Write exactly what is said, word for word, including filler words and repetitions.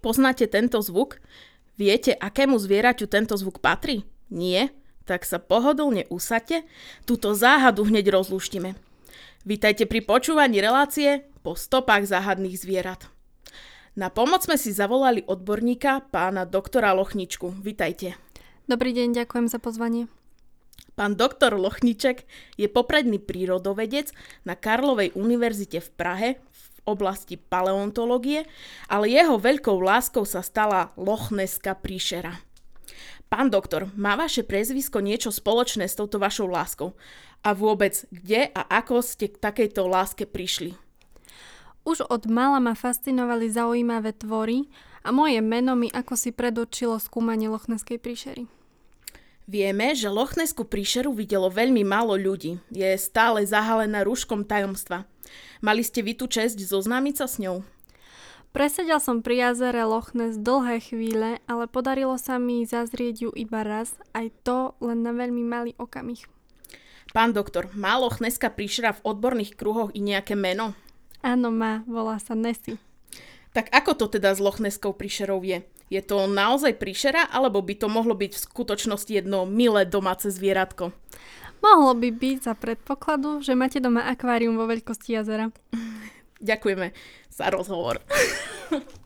Poznáte tento zvuk? Viete, akému zvieraťu tento zvuk patrí? Nie? Tak sa pohodlne usaďte, túto záhadu hneď rozlúštime. Vítajte pri počúvaní relácie Po stopách záhadných zvierat. Na pomoc sme si zavolali odborníka, pána doktora Lochničku. Vítajte. Dobrý deň, ďakujem za pozvanie. Pán doktor Lochniček je popredný prírodovedec na Karlovej univerzite v Prahe v oblasti paleontológie, ale jeho veľkou láskou sa stala lochneská príšera. Pán doktor, má vaše priezvisko niečo spoločné s touto vašou láskou? A vôbec, kde a ako ste k takejto láske prišli? Už od mala ma fascinovali zaujímavé tvory a moje meno mi ako si predočilo skúmanie lochneskej príšery. Vieme, že lochneskú príšeru videlo veľmi málo ľudí. Je stále zahalená rúškom tajomstva. Mali ste vy tú česť zoznámiť sa s ňou? Presedel som pri jazere Loch Ness dlhé chvíle, ale podarilo sa mi zazrieť ju iba raz, aj to len na veľmi malý okamih. Pán doktor, má lochneská príšera v odborných kruhoch i nejaké meno? Áno, má, volá sa Nessie. Tak ako to teda s lochneskou príšerou je? Je to naozaj príšera, alebo by to mohlo byť v skutočnosti jedno milé domáce zvieratko? Mohlo by byť za predpokladu, že máte doma akvárium vo veľkosti jazera. Ďakujeme za rozhovor.